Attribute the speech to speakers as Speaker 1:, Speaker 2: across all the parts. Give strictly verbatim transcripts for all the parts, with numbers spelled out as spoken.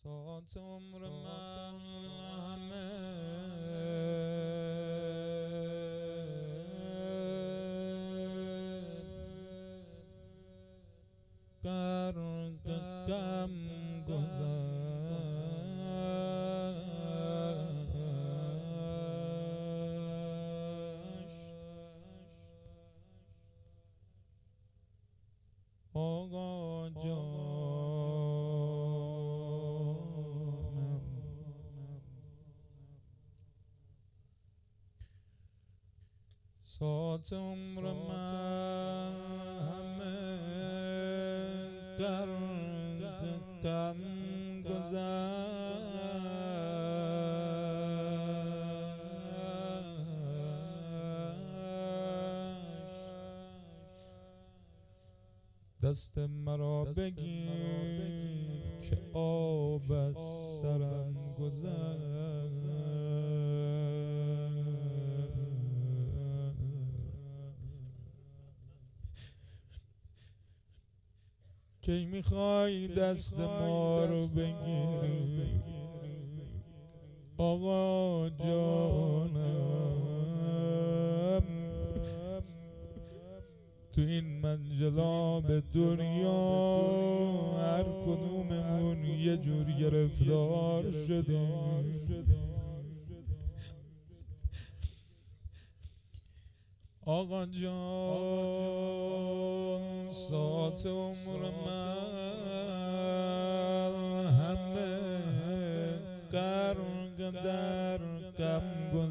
Speaker 1: ساعت عمر من همه غرق غم گذشت. آقا جانم ساعت عمر من همه غرق غم گذشت. دست مرا بگیر که آب از سرم گذشت. کی میخوای دست ما رو بگیری آقا جانم؟ تو این منجلاب دنیا هر کدوممون یه جور گرفتار شدیم. آقا جان ساعت عمر من همه غرق در غم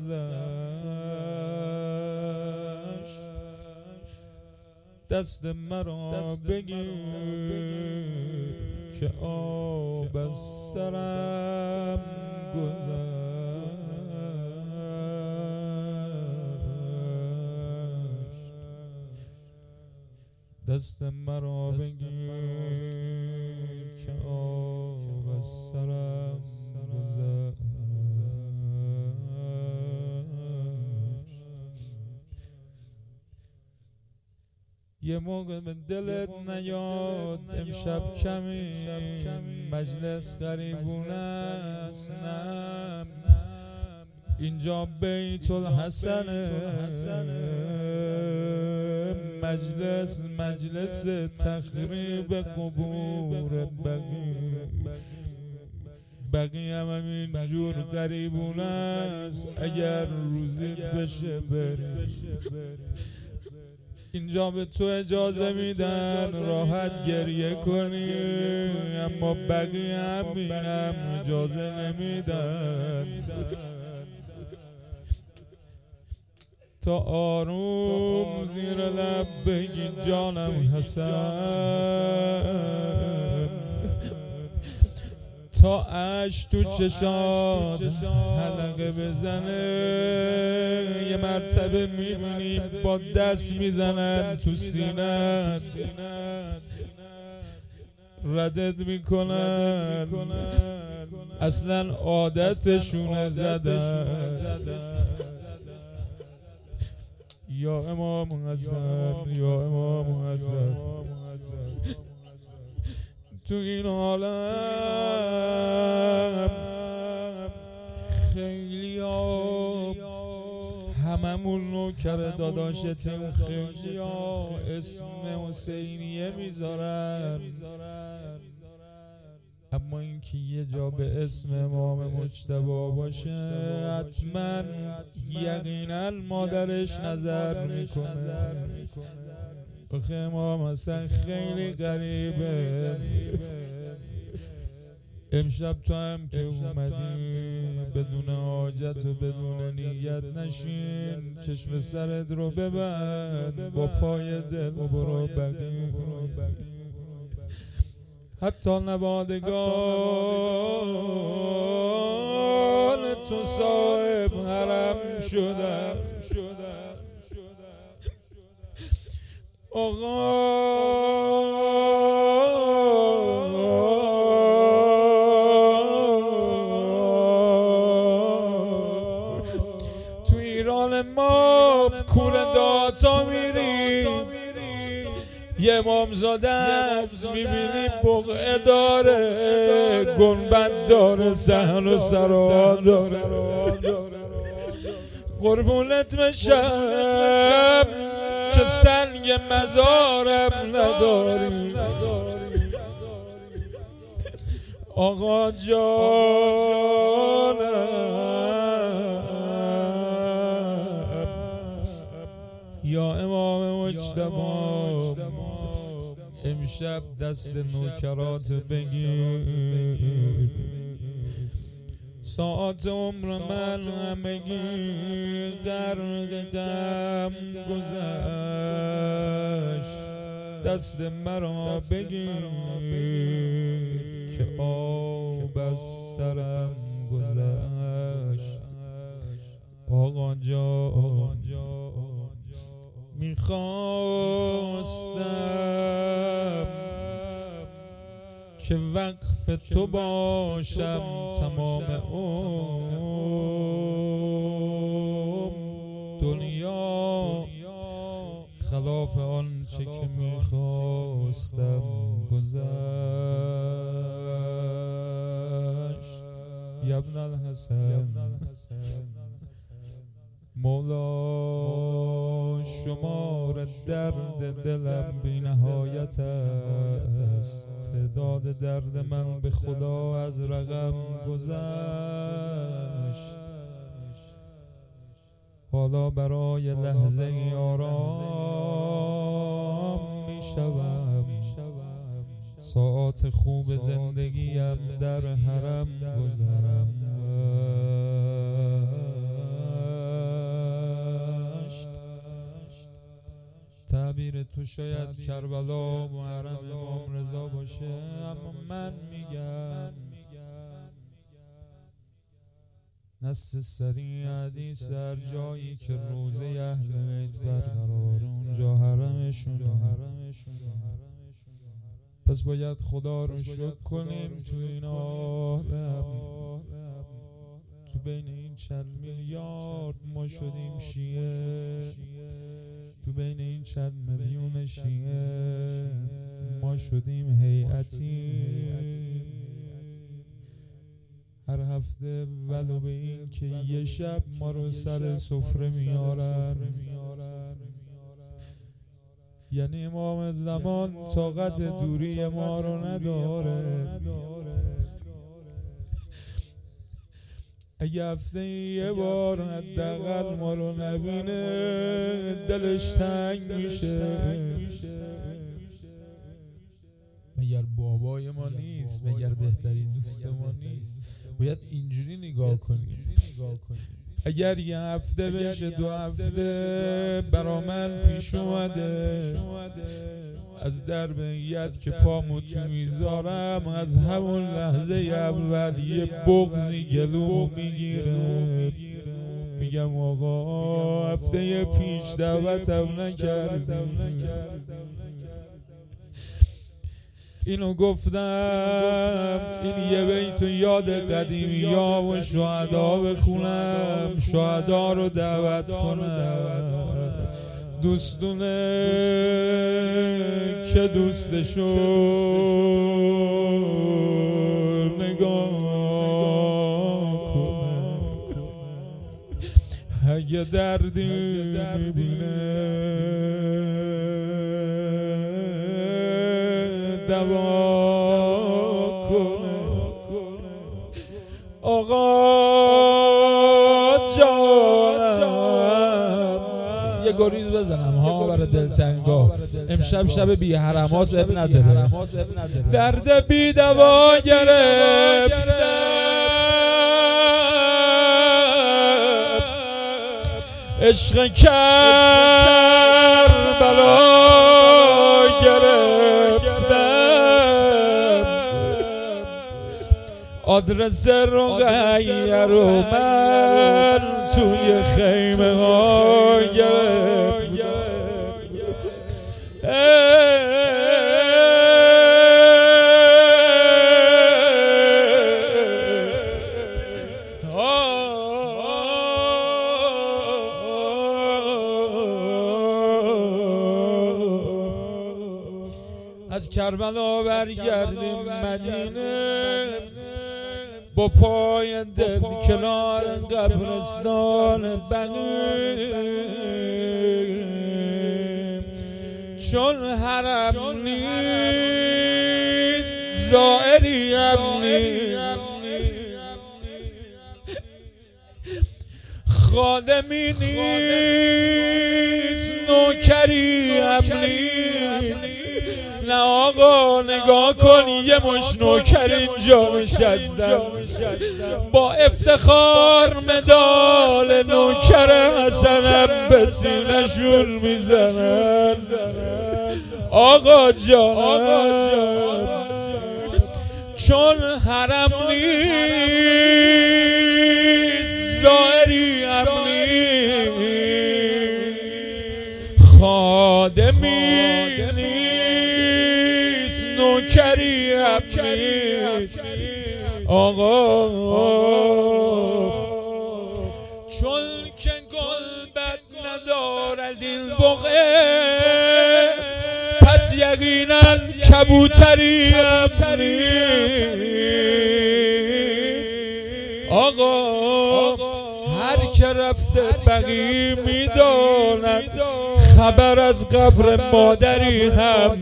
Speaker 1: گذشت. دست مرا بگیر که آب از سرم گذشت. دست مرا بگیر که آب از سرم گذشت. یه موقع به دلت نیاد امشب کمی مجلس غریبونه است؟ نه، اینجا بیت الحسن مجلس مجلس تخریب قبور بقی بقی هم همین جور غریبونه است. اگر روزیت بشه بری اینجا به تو اجازه میدن راحت گریه کنی، اما بقیه هم بینم اجازه نمیدن. تا آروم زیر لب بگی جانم حسن، تا اش تو چشات حلقه بزنه. یه مرتبه میبینی با دست میزنن تو سینه ردت میکنن، اصلا عادتشونه زدن. یا امام حسن یا امام حسن، تو این عالم خیلی ها هممون نوکر داداشتیم، خیلی ها اسم حسینیه میذارن، اما اینکه یه جا به اسم امام مجتبی باشه حتما یقینا مادرش نظر میکنه. آخه امام حسن خیلی غریبه. امشب تو هم که اومدی بدون حاجت و بدون نیت نشین، چشم سرت رو ببند با پای دل و برو بقی. حتی نوادگان تو صاحب حرم شدن. آقا تو ایران ما کوره داتا میریم، یه امامزاده است میبینی بقعه داره، گنبد داره، صحن و سرا داره. قربونت بشم که سنگ مزارم نداری آقا جانم. یا امام مجتبی امشب دست نوکرات بگیر، ساعت عمر من همگی غرق غم گذشت، دست مرا بگیر که آب از سرم گذشت. آقا جان میخواستم که وقف تو باشم تمام عمر، دنیا خلاف آنچه که میخواستم گذشت. یا ابن الحسن مولا شمار درد دلم بی نهایت است، تعداد درد من به خدا از رقم گذشت. حالا برای لحظه آرام می شوم، ساعات خوب زندگیم در حرم گذرم. تعبیر تو شاید کربلا و حرم امام رضا باشه، اما من میگم نص سریع حدیث در جایی که روزه اهل بیت برقرار اونجا حرمشون. پس باید خدا رو شکر کنیم تو این عالم، تو بین این چند میلیارد ما شدیم شیعه، تو بین این چند میلیون شیعه ما شدیم هیئتی. هر هفته ولو به این که یه شب ما رو سر سفره میارن، یعنی امام زمان طاقت دوری ما رو نداره. اگه هفته یه بار حداقل ما رو نبینه دلش تنگ میشه. مگر بابای ما نیست؟ مگر بهترین دوست ما نیست؟ باید اینجوری نگاه کنیم. اگر یه هفته بشه دو هفته برا من پیش اومده، از درب هیئت که پامو تو میذارم از همون لحظه اول یه بغضی گلو میگیره. میگم آقا هفته پیش دعوتم نکردی. اینو گفتم این یه بیتو یاد قدیمی ها و شهدا بخونم، شهدا رو دعوت کنم، دوستونه که دوستشو نگاه کنه، اگه دردی میبینه دوا کنه. آقا جانم یه گریز بزنم ها برای دلتنگا. امشب شب بی حرماس اب نداره، درد بی دوا گرفتم، عشق کربلا آدرس رقیه رو من توی خیمه ها گرفتم. کربلا برگردیم مدینه، با پای دل کنار قبرستان بقیم، چون حرم نیست زائری هم نیست، خادمی نیست نوکری هم نیست. نه آقا نگاه کن یه مش نوکر اینجا نشستن، با افتخار مدال نوکر حسنم به سینه‌شون میزنن. آقا جانم چون حرم نیست زائری هم نیست، خادمی نیست نوکری هم نیست. آقا چون که گل بد ندارد این بقعه، پس یقینا کبوتری هم نیست. آقا هر که رفته بقی میداند، خبر از قبر مادری هم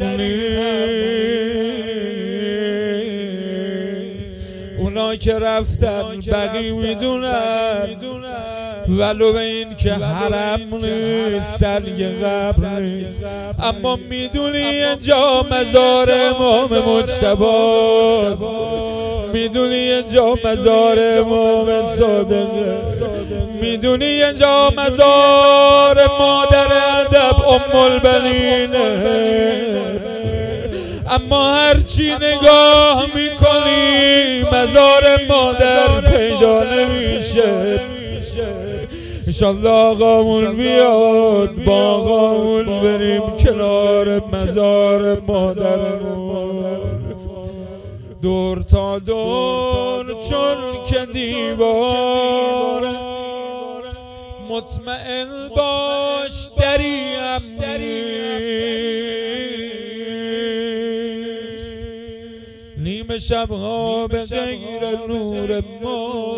Speaker 1: نیست. اونا که رفتن بقی میدونن، ولو به این که حرم نیست سرگ قبر نیست، اما میدونی اینجا مزار امام مجتباست، میدونی اینجا مزار امام صادقه، میدونی اینجا مزار مادر ادب ام البنینه. اما هرچی نگاه میکنی مزار مادر پیدا نمیشه. انشالله آقامون بیاد با آقامون بریم کنار مزار مادرمون، دور تا دور چون که دیوار، مطمئن باش دریم نیست. نیم شبها به غیر نور ما،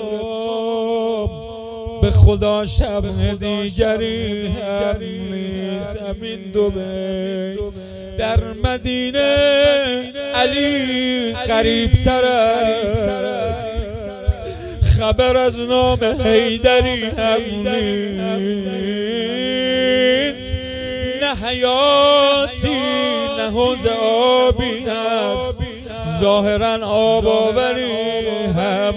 Speaker 1: به خدا شب دیگری هم نیست. همین دو بیت در مدینه علی قریب تره، خبر از نام حیدری هم نیست. نه حیاتی نه حوض آبی هست، ظاهرا آب آوری هم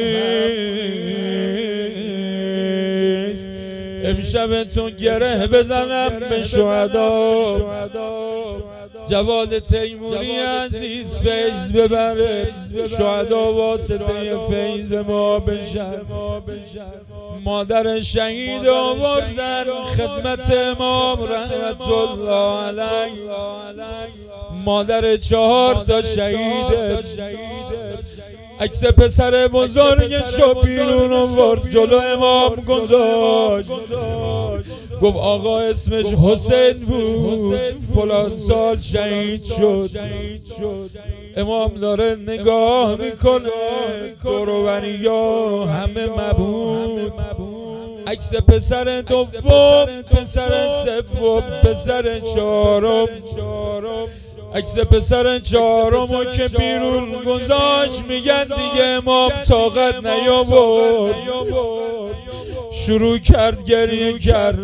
Speaker 1: نیست. امشب تو گره بزنم به شهدا، جواد تیموری عزیز فیض ببره، شهدا واسطه فیض ما بشن. مادر شهید آوردن خدمت امام رحمت الله علیه، مادر چهار تا شهیده. عکس پسر بزرگشو بیرون آورد جلو امام گذاشت، گفت آقا اسمش حسین بود، فلان سال شهید شد. امام داره نگاه میکنه، دور و بریا همه مبهوت. عکس پسر دوم، پسر سوم، پسر چهارم، عکس پسر چهارمو که بیرون گذاشت، میگن دیگه امام طاقت نیاورد، شروع کرد گریه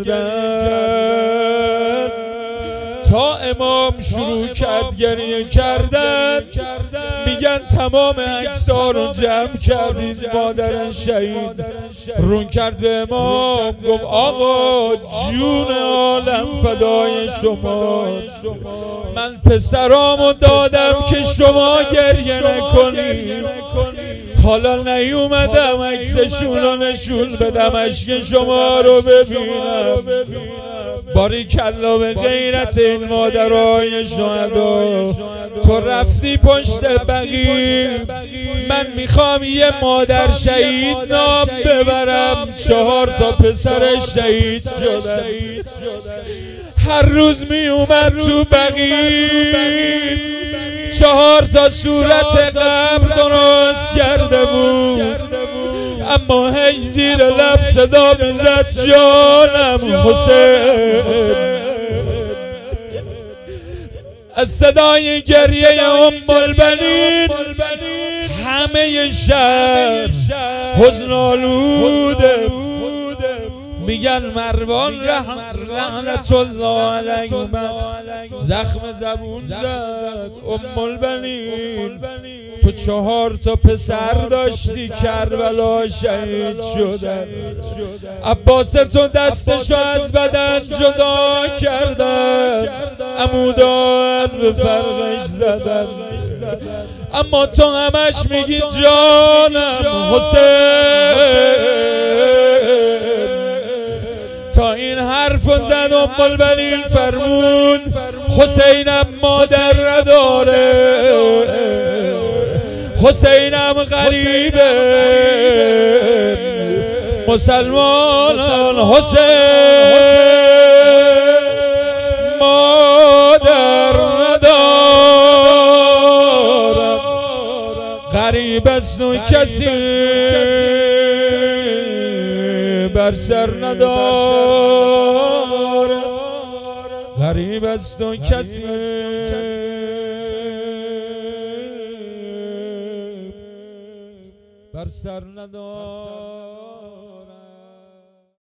Speaker 1: کردن. تا امام شروع کرد گریه کردن، میگن تمام عکس‌ها رو جمع کردید. مادر شهید رون کرد به امام، گفت آقا جون عالم فدای شما، من پسرامو دادم که شما گریه نکنید، حالا نیومدم عکسشون رو نشون بدم، اشک شما رو ببینم. باریکلا به غیرت این مادرای شهدا. تو رفتی پشت بقیع، من میخوام یه مادر شهید نام ببرم. چهار تا پسر شهید شدن، هر روز میومد تو بقیع چهار تا صورت قبر درست کرده بود، اما هی زیر لب صدا میزد جانم حسین. از صدای گریه ام البنین همه شهر حزن آلوده. میگن مروان رحمت الله علیه اومد زخم زبون زد. ام البنین تو چهار تا پسر داشتی کربلا شهید شدن، عباس تو دستشو از بدن جدا کردن، عمودان به فرقش زدن، اما تو همش میگی جانم حسین. تا این حرف زد ام البنین فرمود حسینم مادر نداره، حسینم غریبه، مسلمانان حسین مادر نداره، غریب است و کسی بر سر نداره، غریب است و کسی بر سر نداره.